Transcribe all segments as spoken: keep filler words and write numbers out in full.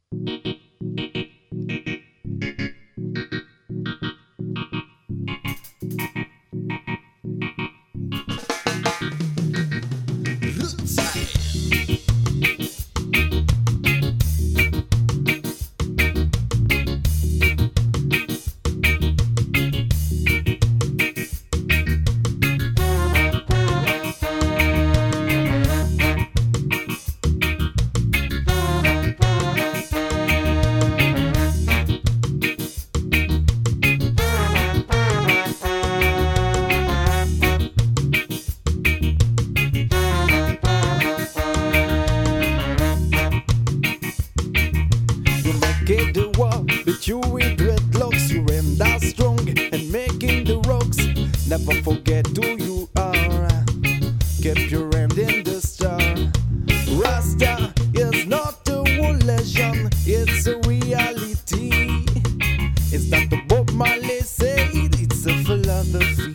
Get the war, but you with dreadlocks, you and are strong and making the rocks. Never forget who you are. Keep your hand in the star. Rasta is not a religion, it's a reality. It's not the Bob Marley said, it's a philosophy.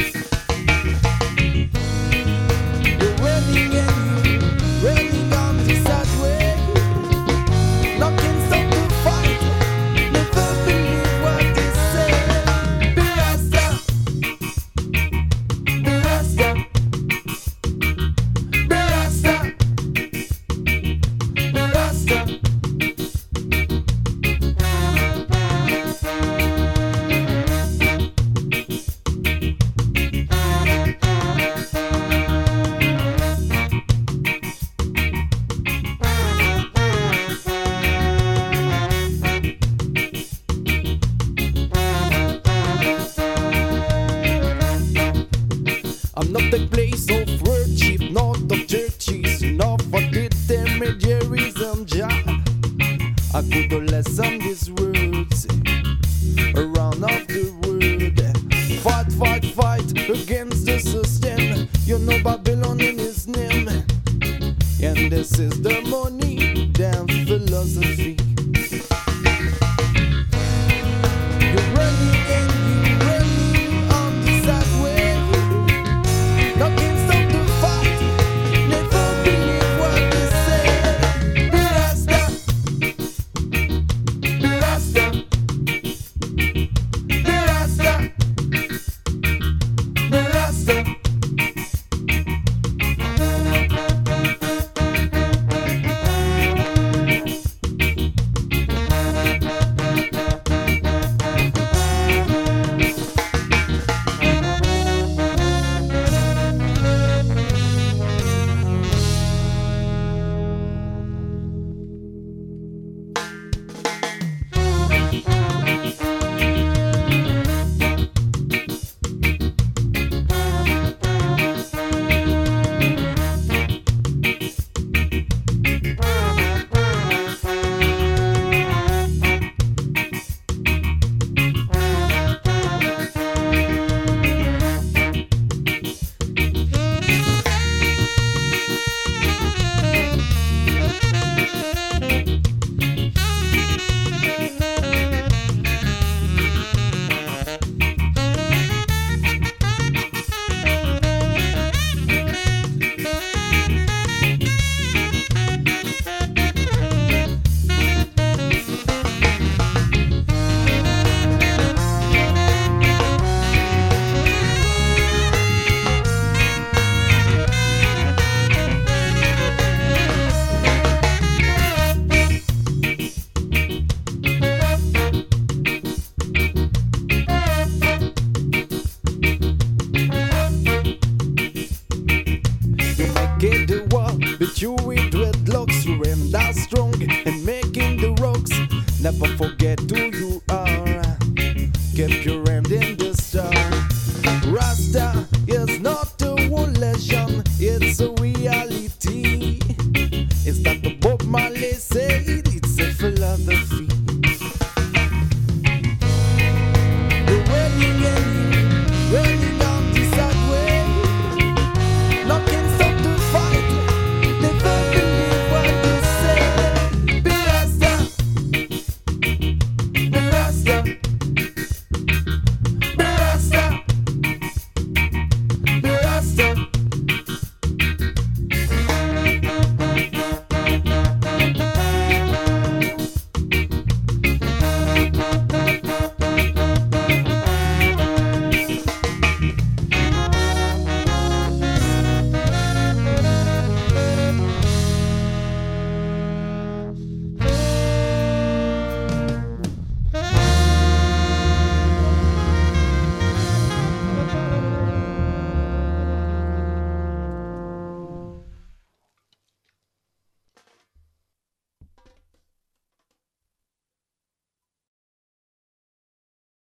You're running and you running on the sad way. I'm not the place of worship, not of churches, not for the intermediaries and Jah. I could lesson these words around of the world. Fight, fight, fight against the system. You know Babylon in his name. And this is the money, damn philosophy. You're running and you're running on the sad way. Get the war, but you with dreadlocks, you and are strong and making the rocks. Never forget who you are. Keep your hand in the star. Rasta is not a religion, it's a reality. It's not the Bob Marley said, it's a philosophy.